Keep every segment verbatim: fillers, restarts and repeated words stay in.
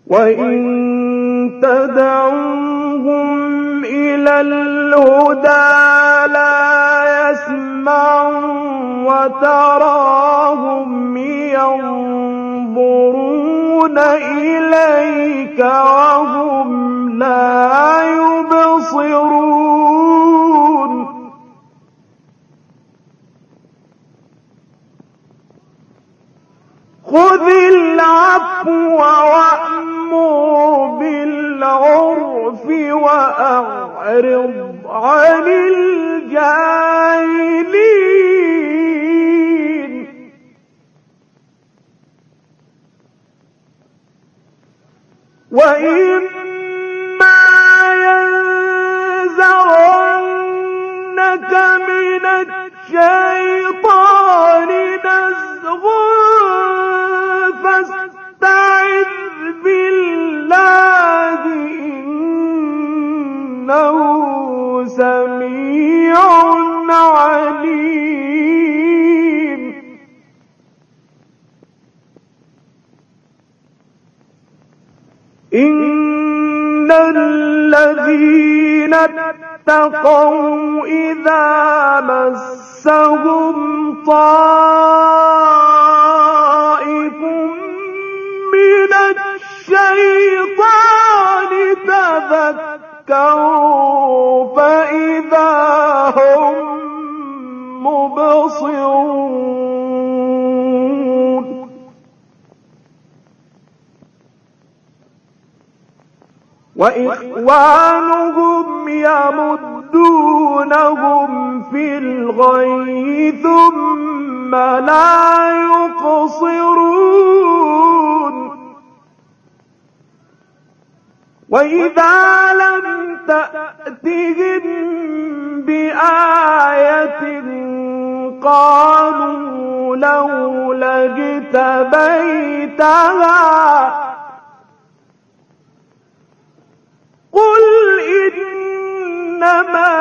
وإن تدعوهم إلى الهدى لا يسمعوا وتراهم ينظرون إليك وهم لا يبصرون خذ العفو وأمر بالعرف وأعرض عن الجاهلين وإما ينزغنك من الشيطان نزغ فاستعذ بالله إنه سميع عليم إن الذين اتقوا إذا مسهم طائف من الشيطان تذكروا فإذا هم مبصرون وإخوانهم يمدونهم في الغي ثم لا يقصرون وإذا لم تأتهم بآية قالوا لولا اجتبيتها قل إنما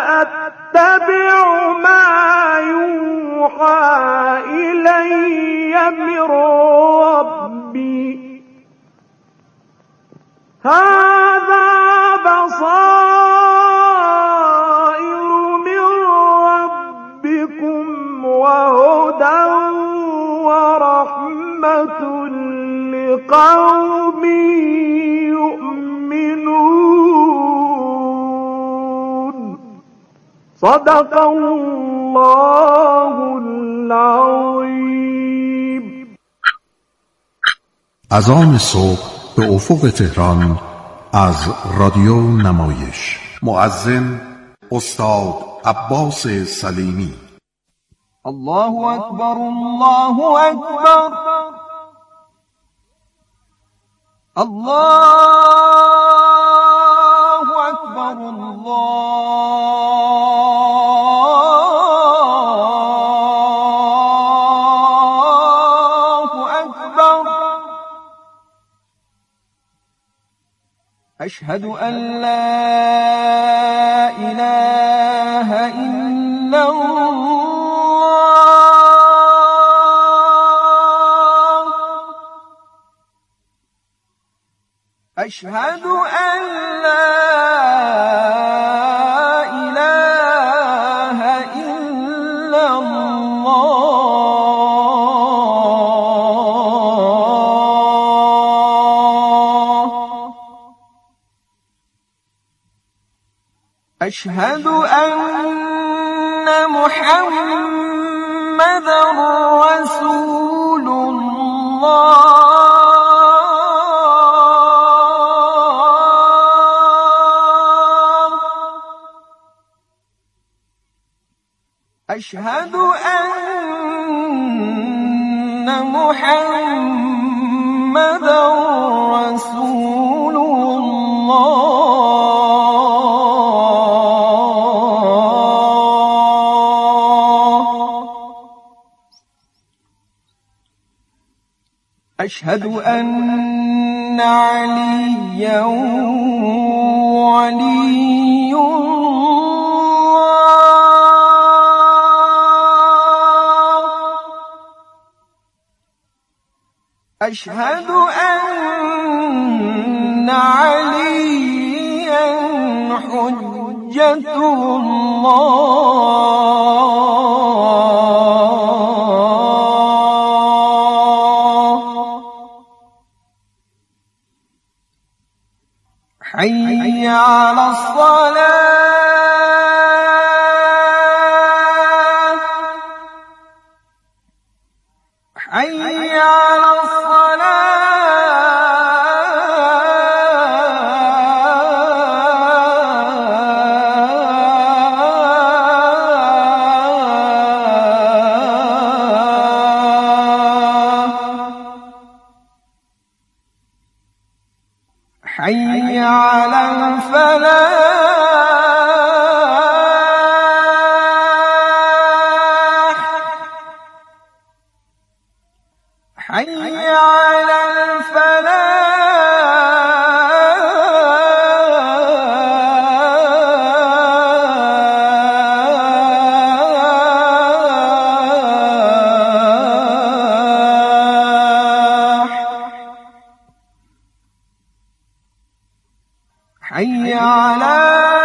أتبع ما يوحى إلي من ربي هذا بصائر من ربكم وهدى ورحمة لقوم يؤمنون صدق الله العظيم. اذان صبح به افق تهران از رادیو نمایش. مؤذن استاد عباس سلیمی. الله اکبر الله اکبر الله اکبر الله اکبر اشهد ان لا اله الا الله أشهد أن لا إله إلا الله أشهد أن محمدًا رسول الله أشهد أن محمدًا رسول الله أشهد أن عليًّا ولي أشهد أن أن عليا حجة الله حي على الصلاة حي على حي على الفلاح حي على حي على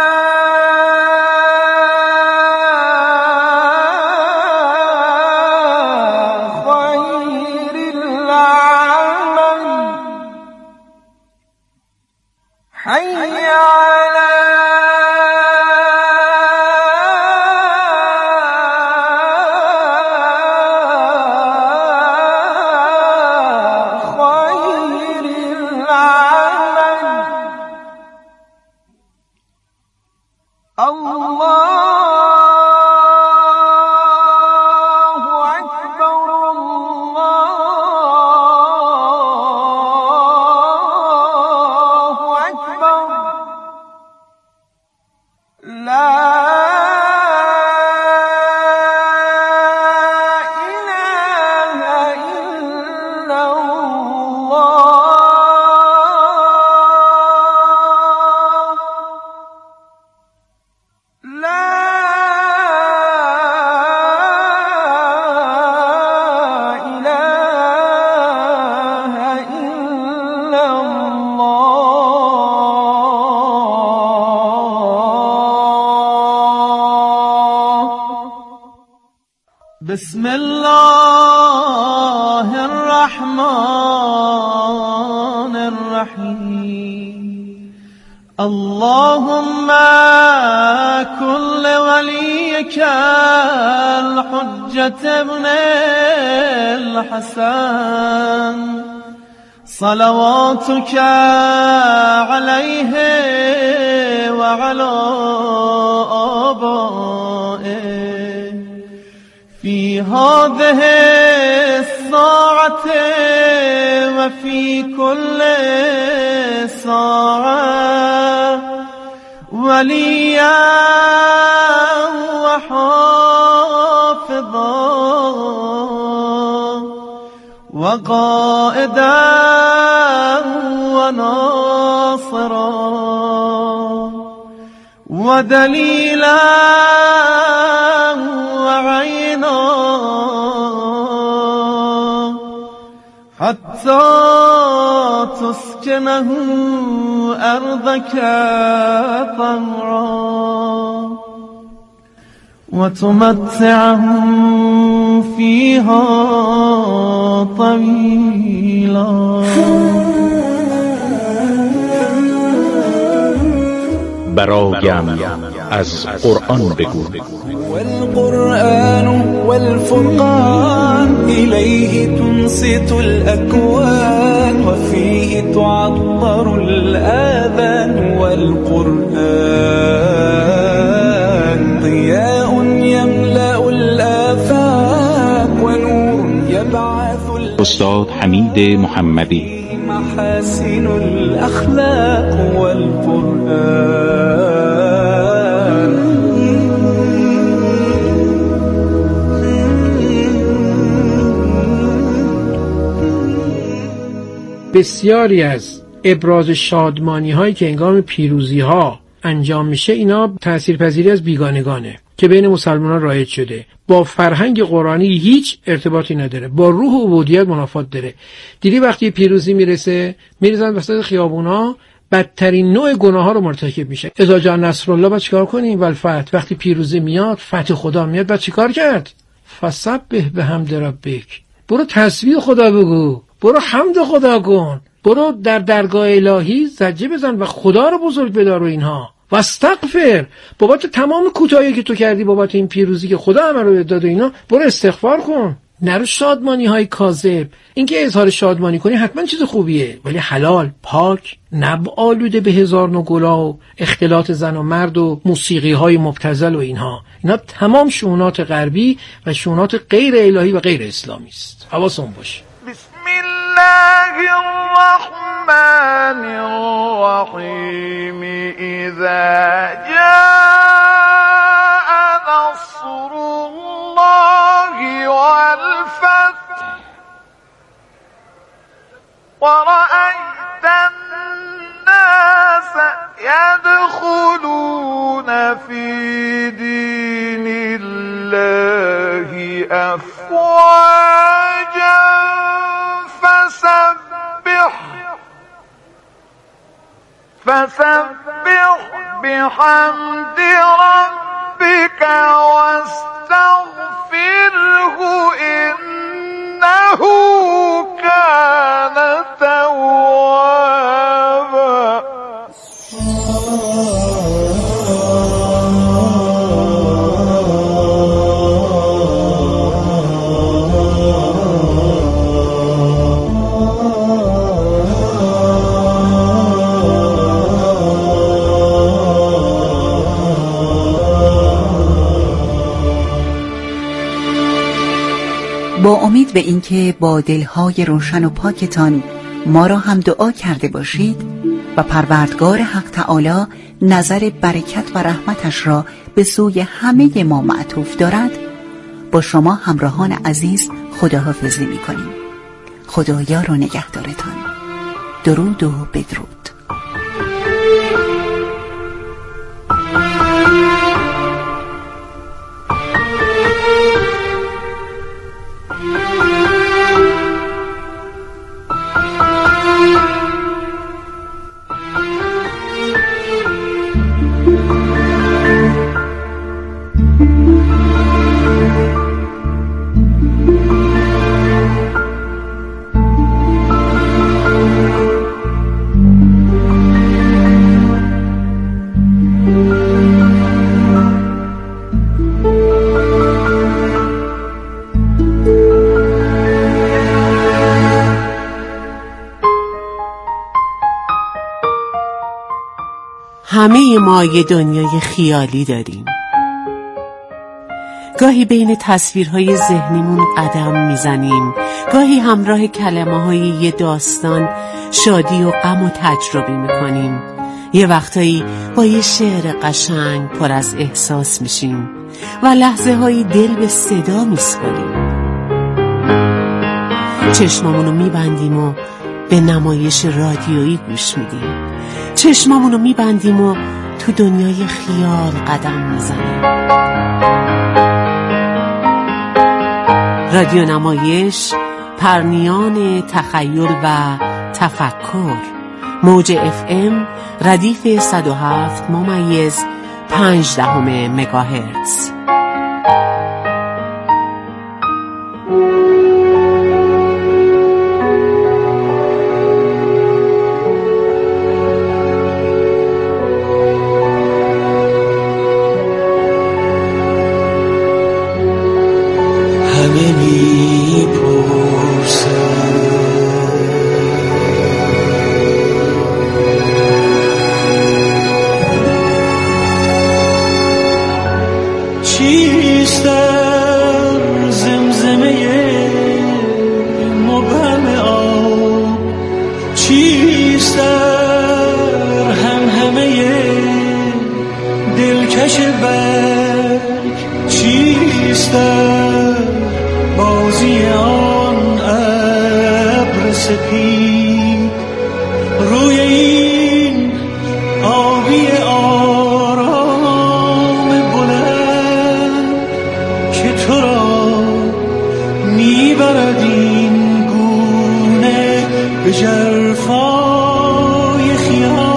خير العمل حي على خير العمل الله أكبر الله أكبر لا إله إلا الله لا إله إلا الله بسم الله الرحمن الرحيم اللهم كن لوليك الحجة ابن الحسن صلواتك عليه وعلى آبائه في هذه الساعة وفي كل ساعة وليا وحافظا وقائدا وناصرا ودليلا وعينا حتى تسكنه أرضك طمعا وتمتعهم فيها طويلا. برایم از قرآن بگو. والقرآن والفرقان إليه تنصت الأكوان وفيه تعطر الآذان والقرآن ضياء يملأ الآفاق ونور يبعث استاد حمید محمدی. محاسن الأخلاق والقرآن. بسیاری از ابراز شادمانی هایی که هنگام پیروزی ها انجام میشه اینا تأثیرپذیری از بیگانگانه. که بین مسلمانان رایج شده با فرهنگ قرآنی هیچ ارتباطی نداره، با روح و عبودیت منافات داره. دیدی وقتی پیروزی میرسه میریزن وسط خیابونا، بدترین نوع گناه ها رو مرتکب میشه. اذا جاء نصر الله بعد چیکار کنیم؟ والفتح، وقتی پیروزی میاد، فتح خدا میاد، بعد چیکار کرد؟ فسبح بحمد ربک، برو تسبیح خدا بگو، برو حمد خدا کن، برو در درگاه الهی زجه بزن و خدا رو بزرگ بدار و اینها. و استغفر، بابت تمام کوتاهی که تو کردی، بابت این پیروزی که خدا همه رو داد و اینا، برو استغفار کن. نرو شادمانی های کاذب. اینکه اظهار شادمانی کنی حتما چیز خوبیه، ولی حلال، پاک، نب آلوده به هزار نوع گناه و اختلاط زن و مرد و موسیقی های مبتذل و اینها. اینا تمام شؤونات غربی و شؤونات غیر الهی و غیر اسلامی است. حواستون باشه. بسم الله الرحمن الرحیم. اذا جاء نصر الله والفتح ورأيت الناس يدخلون في دين الله أفواجا فسبح فسبح بحمد ربك واستغفره إنه كان توابا. با امید به اینکه با دلهای روشن و پاکتان ما را هم دعا کرده باشید و پروردگار حق تعالی نظر برکت و رحمتش را به سوی همه ما معطوف دارد، با شما همراهان عزیز خداحافظی می کنیم. خدایار و نگهدارتان. درود و بدرود. همه ما یه دنیای خیالی داریم. گاهی بین تصویرهای ذهنیمون قدم میزنیم، گاهی همراه کلمه های یه داستان شادی و غم و تجربه میکنیم. یه وقتایی با یه شعر قشنگ پر از احساس میشیم و لحظه هایی دل به صدا میسپاریم. چشمامونو میبندیم و به نمایش رادیویی گوش میدیم. چشمامونو میبندیم و تو دنیای خیال قدم میزنیم. رادیو نمایش، پرنیان تخیل و تفکر. موج اف ام ردیف صد و هفت ممیز پنج دهم مگاهرتز. روی این آبی آرام بلند به ژرفای خیال.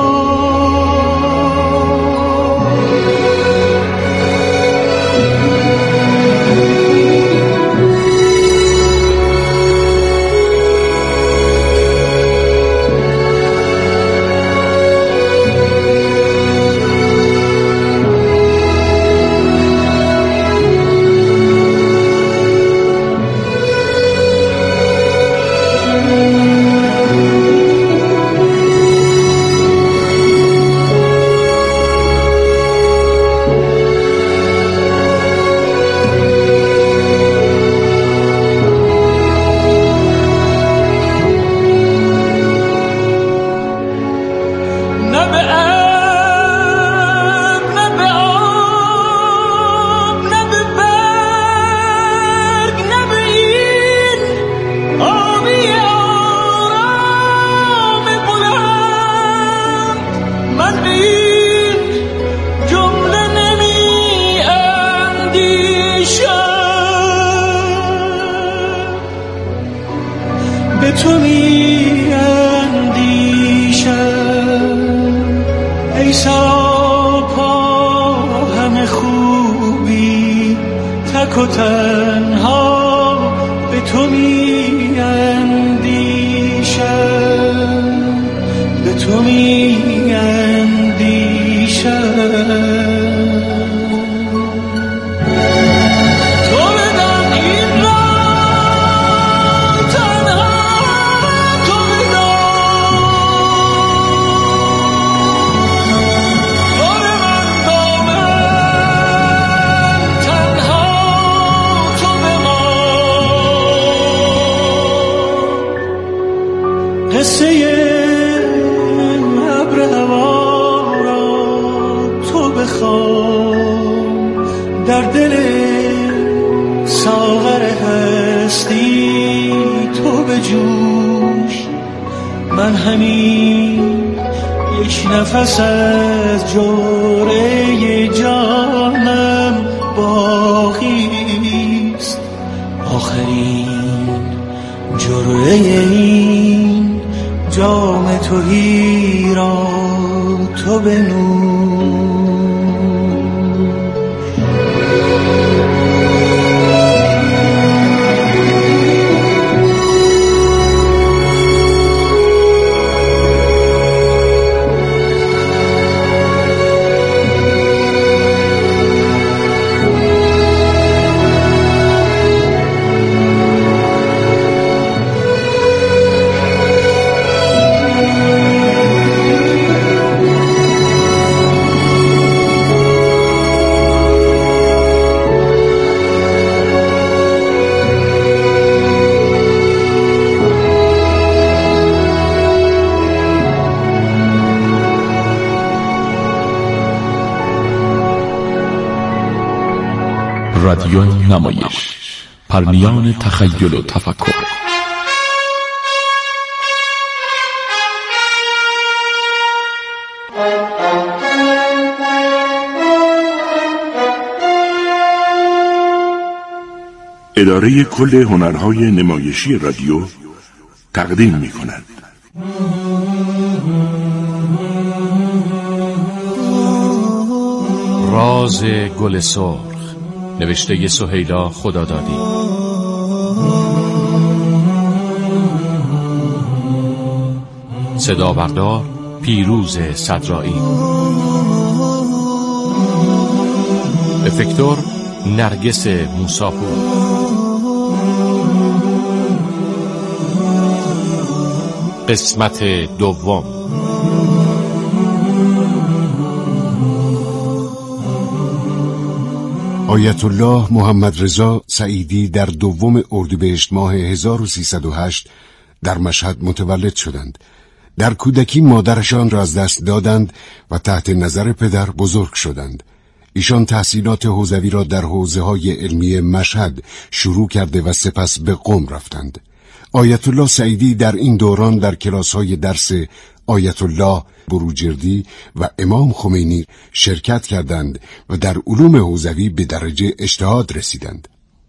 و تنها به تو می اندیشم، به تو می اندیشم. قصه ابر هوا را تو بخوان، در دل ساغر هستی تو بجوش. من همین یک نفس از جرعه جانم باقیست، آخرین جرعه این جام تهی را تو بنوش. رادیو نمایش، پرنیان تخیل و تفکر. اداره کل هنرهای نمایشی رادیو تقدیم می کند. راز گل سرخ، نوشته سهیلا خدادادی. صدا بردار پیروز صدرایی. افکتور نرگس موساپور. قسمت دوم. آیت الله محمد رضا سعیدی در دوم اردیبهشت ماه هزار و سیصد و هشت در مشهد متولد شدند. در کودکی مادرشان را از دست دادند و تحت نظر پدر بزرگ شدند. ایشان تحصیلات حوزوی را در حوزه‌های علمی مشهد شروع کرده و سپس به قم رفتند. آیت الله سعیدی در این دوران در کلاس‌های درس آیت الله بروجردی و امام خمینی شرکت کردند و در علوم حوزوی به درجه اجتهاد رسیدند.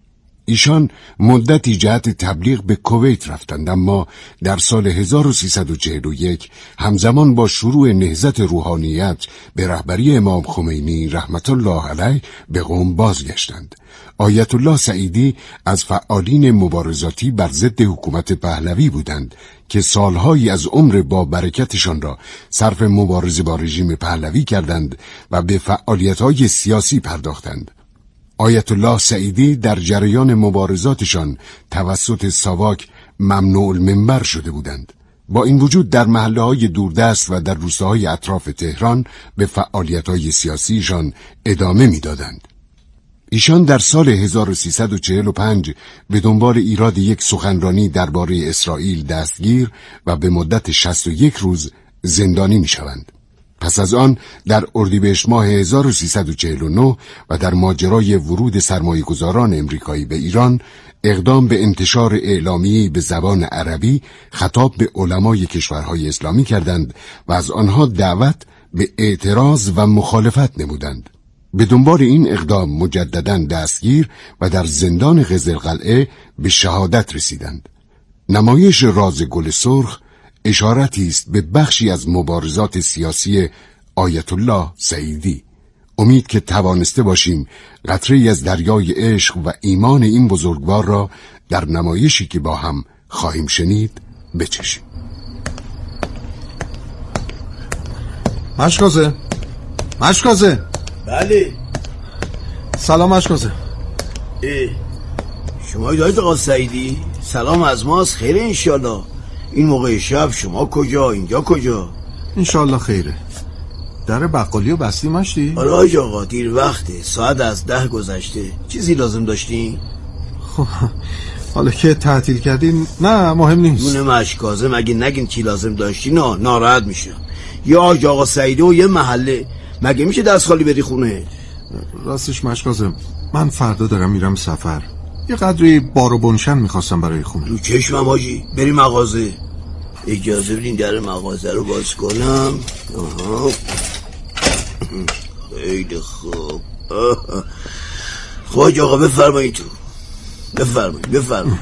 ایشان مدتی جهت تبلیغ به کویت رفتند، اما در سال هزار و سیصد و چهل و یک همزمان با شروع نهضت روحانیت به رهبری امام خمینی رحمت الله علیه به قم بازگشتند. آیت الله سعیدی از فعالین مبارزاتی بر ضد حکومت پهلوی بودند که سالهایی از عمر با برکتشان را صرف مبارزه با رژیم پهلوی کردند و به فعالیت‌های سیاسی پرداختند. آیت الله سعیدی در جریان مبارزاتشان توسط ساواک ممنوع المنبر شده بودند. با این وجود در محله‌های دوردست و در روستاهای اطراف تهران به فعالیت‌های سیاسیشان ادامه می‌دادند. ایشان در سال هزار و سیصد و چهل و پنج به دنبال ایراد یک سخنرانی درباره اسرائیل دستگیر و به مدت شصت و یک روز زندانی می‌شوند. پس از آن در اردیبهشت ماه هزار و سیصد و چهل و نه و در ماجرای ورود سرمایه‌گذاران امریکایی به ایران اقدام به انتشار اعلامیه‌ای به زبان عربی خطاب به علمای کشورهای اسلامی کردند و از آنها دعوت به اعتراض و مخالفت نمودند. به دنبال این اقدام مجدداً دستگیر و در زندان قزلقلعه به شهادت رسیدند. نمایش راز گل سرخ اشارتی است به بخشی از مبارزات سیاسی آیت الله سعیدی. امید که توانسته باشیم قطره‌ای از دریای عشق و ایمان این بزرگوار را در نمایشی که با هم خواهیم شنید بچشیم. مشکازه مشکازه بله سلام مشکازه. اه شما آیت آقا سعیدی؟ سلام از ماست. خیره انشالله. این موقع شب شما کجا؟ اینجا کجا؟ انشالله خیره. در بقالی و بستی مشتی؟ آره آج آقا دیر وقته، ساعت از ده گذشته. چیزی لازم داشتین؟ خب حالا که تعطیل کردین نه مهم نیست. دونه مشکازه مگه نگین چی لازم داشتی؟ نه ناراحت میشم. یا آج آقا سعیدی و یه محله مگه میشه دست خالی بری خونه؟ راستش مشکازه من فردا دارم میرم سفر. یه قدری بار و بنشن میخواستم برای خونه. رو چشمم آجی بری مغازه. اجازه بدین در مغازه رو باز کنم. آها خیلی خوب. خواهج آقا بفرمایید تو. بفرمایید بفرمایید.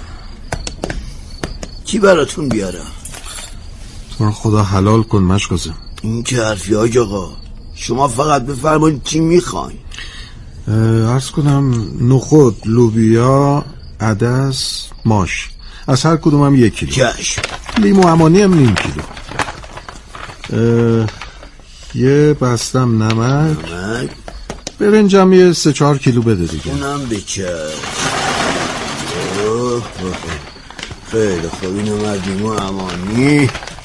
چی براتون بیارم؟ تو رو خدا حلال کن مشکازه. این که حرفی حاج آقا، شما فقط بفرمایید چی میخواین. عرض کنم نخود، لوبیا، عدس، ماش، از هر کدوم هم یک کیلو. چشم. لیمو امانی هم نیم کیلو. یه بستم نمک. نمک. برنجم یه سه چهار کیلو بده دیگه. اونم بچه. خیلی خوب اینم از لیمو امانی.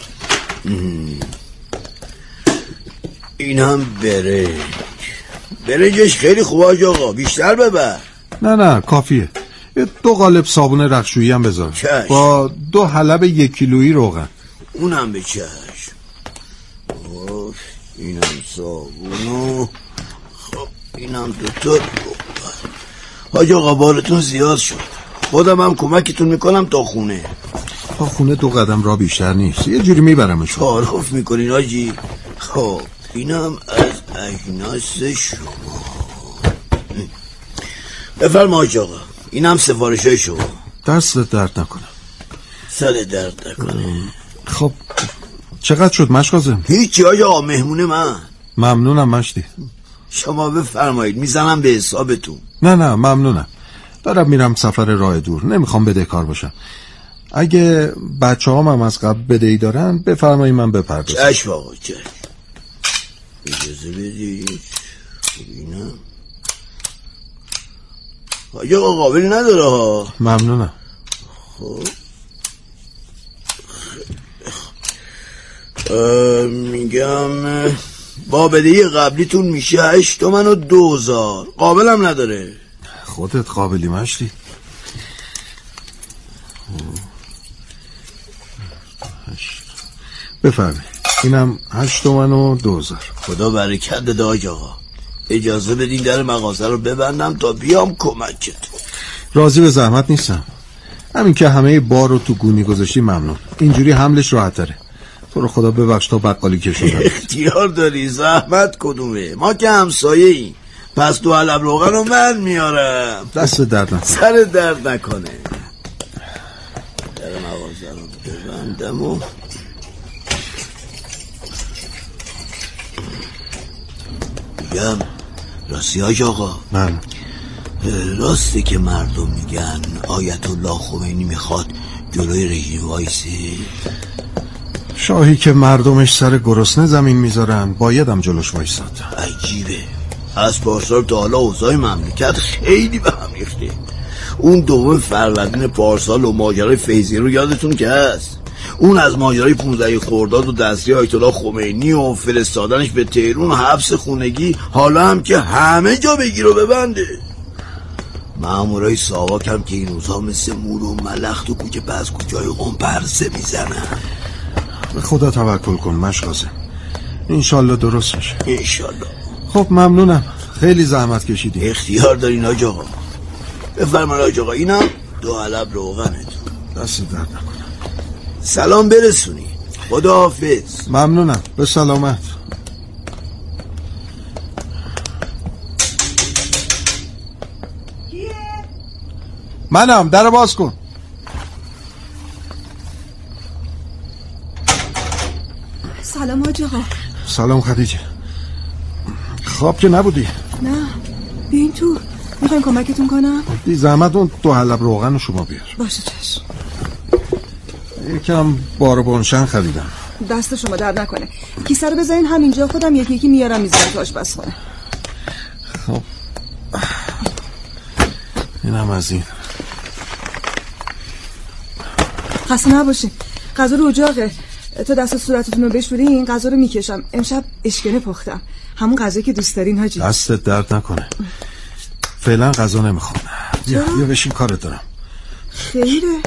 اینم برنج. برنجش خیلی خوبه حاج آقا، بیشتر ببر. نه نه کافیه. یه دو قالب صابون رختشویی هم بذار. چشم. با دو حلب یک کیلویی روغن. اونم به چشم. اینم صابونو. خب اینم دوتا. حاج آقا بارتون زیاد شد، خودم هم کمکتون میکنم تا خونه. تا خونه دو قدم را بیشتر نیست، یه جوری میبرمشون. تعارف میکنین حاجی. خب اینم از اجناس شما. بفرما حاج آقا، اینم سفارش های شما. دست درد نکنم. سر درد نکنه. خب چقدر شد مشکازم؟ هیچی حاج آقا، مهمون من. ممنونم مشتی. شما بفرمایید میزنم به حسابتون. نه نه ممنونم، دارم میرم سفر راه دور، نمیخوام بدهکار باشم. اگه بچه هم, هم از قبل بدهی دارن بفرمایید من بپردازم. چشم آقا چشم. اجازه بدید. اینم حاج آقا قابل نداره ها. ممنونم. خب میگم با بدهی قبلیتون میشه هشت تومن و دوزار. قابلم نداره. خودت قابلی مشتی. بفرمایید اینم هشت تومن و دوزار. خدا برکت بده حاج آقا. اجازه بدین در مغازه رو ببندم تا بیام کمکتون. راضی به زحمت نیستم، همین که همه بار رو تو گونی گذاشتی ممنون. اینجوری حملش راحت تره. تو رو خدا ببخش تا بقالی کشوندم. اختیار داری، زحمت کدومه؟ ما که همسایه ایم. پس دو حلب روغن رو من میارم. دست درد نکنه. سر درد نکنه. در مغازه رو ببندم و میگم راستی حاج آقا، من راستی که مردم میگن آیت الله خمینی میخواد جلوی رژیم وایسه؟ شاهی که مردمش سر گرسنه زمین میذارن بایدم جلوش وایساد. عجیبه، از پارسال تا حالا اوضاع مملکت خیلی به هم ریخته. اون دوم فروردین پارسال و ماجرای فیضی رو یادتون که هست؟ اون از ماجرای پانزده خرداد و دستگیر آیت الله خمینی و فرستادنش به تهران و حبس خونگی، حالا هم که همه جا بگیر و ببنده. مامورای ساواک هم که این روزها مثل مور و ملخ تو کوچه پس کوچه‌های قم پرسه میزنن. به خدا توکل کن مشقاسم، انشالله درست میشه. انشالله. خب ممنونم، خیلی زحمت کشیدی. اختیار دارین حاج آقا. بفرمایید حاج آقا، اینم دو حلب روغنتون. دست درد نکنه. سلام برسونی. خداحافظ. ممنونم، به سلامت. منم، در باز کن. سلام حاج آقا. سلام خدیجه. خواب که نبودی؟ نه، بیاین تو. میخواین کمکتون کنم؟ بی زحمت اون دو حلب روغن رو شما بیار. باشه چشم. یکم بار بنشن خریدم. دست شما درد نکنه. کیسه رو بذارین همینجا، خودم یکی یکی میارم میذارم تو آشپزخونه. خب اینم از این. خسته نباشین. غذا رو اجاقه. تا دست صورتتون رو بشورین غذا رو میکشم. امشب اشکله پختم، همون غذایی که دوست دارین حاجی. دستت درد نکنه. فعلا غذا نمیخوام. بیا بیا بشین، کارت دارم. خیره؟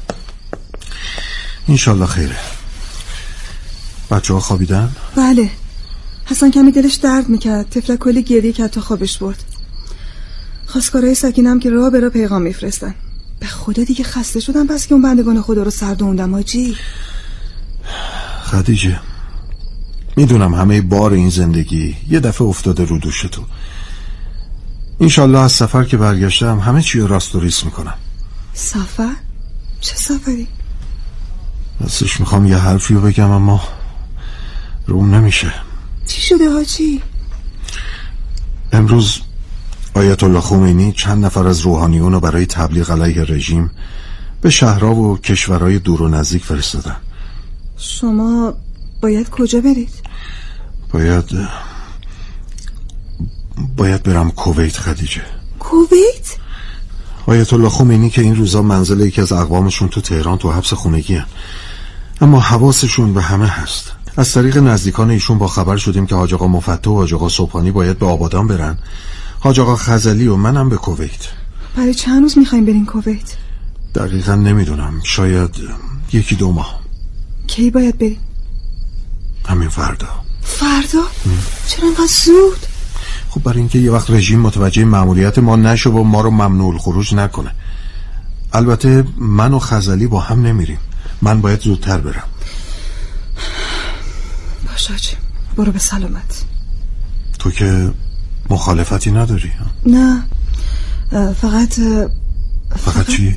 انشالله خیره. بچه ها خوابیدن؟ بله. حسن کمی دلش درد میکرد، تفلک کلی گریه کرد تا خوابش برد. خواستگارای سکینم که راه برا پیغام میفرستن. به خدا دیگه خسته شدم بس که اون بندگان خدا رو سردوندم حاجی. خدیجه میدونم همه بار این زندگی یه دفعه افتاده رو دوش تو. انشالله از سفر که برگشتم همه چی رو راست و ریس میکنم. سفر؟ چه سفری؟ راستش میخوام یه حرفی رو بگم اما روم نمیشه. چی شده حاجی؟ امروز آیت الله خمینی چند نفر از روحانیون رو برای تبلیغ علیه رژیم به شهرها و کشورهای دور و نزدیک فرستادن. شما باید کجا برید؟ باید باید برم کویت خدیجه. کویت؟ آیت الله خمینی که این روزا منزل یکی از اقوامشون تو تهران تو حبس خونگی هن. اما حواسشون به همه هست. از طریق نزدیکان ایشون با خبر شدیم که حاج آقا مفتح و حاج آقا صبحانی باید به آبادان برن، حاج آقا خزلی و منم به کویت. برای چند روز میخوایم برین کویت؟ دقیقا نمیدونم، شاید یکی دو ماه. کی باید بریم؟ همین فردا. فردا؟ چرا انقدر زود؟ خب برای اینکه یه وقت رژیم متوجه مأموریت ما نشه و ما رو ممنوع الخروج نکنه. البته من و خزلی با هم نمیریم، من باید زودتر برم. باشه حاجی، برو به سلامت. تو که مخالفتی نداری؟ نه فقط فقط, فقط چی؟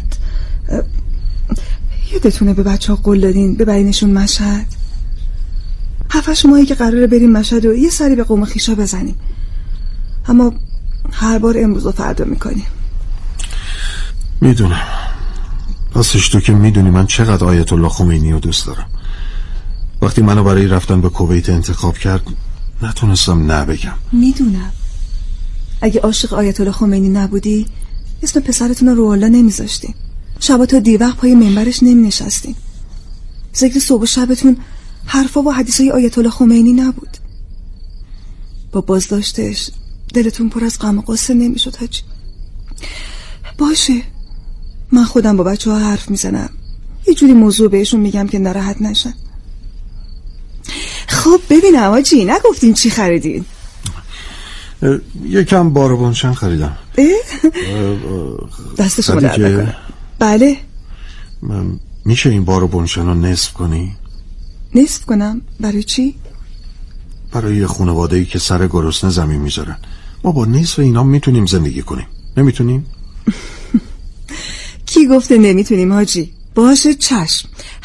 یادتونه به بچه ها قول دادین ببرینشون مشهد؟ هفتش ماهی که قراره بریم مشهد و یه سری به قوم خیشا بزنیم، اما هر بار امروز و فردا میکنیم. میدونم، راستش تو که میدونی من چقدر آیت الله خمینی رو دوست دارم. وقتی منو برای رفتن به کویت انتخاب کرد نتونستم نه بگم. میدونم اگه عاشق آیت الله خمینی نبودی اسم پسرتون رو رو الله نمیذاشتین، شبا تا دیر وقت پای منبرش نمی نشستین، ذکر صبح و شبتون حرفا و حدیثای آیت الله خمینی نبود. با بازداشتش دلتون پر از غم و غصه نمیشد حاجی. باشه من خودم با بچه ها حرف میزنم، یه جوری موضوع بهشون میگم که ناراحت نشن. خب ببینم حاجی، نگفتین چی خریدین؟ یکم بار بنشن خریدم. دست شما درد نکنه. بله. میشه این بار بنشن رو نصف کنی؟ نصف کنم؟ برای چی؟ برای یه خانواده‌ای که سر گرسنه زمین میذارن. ما با نصف اینا میتونیم زندگی کنیم. نمیتونیم؟ کی گفته نمیتونیم حاجی؟ باشه چشم،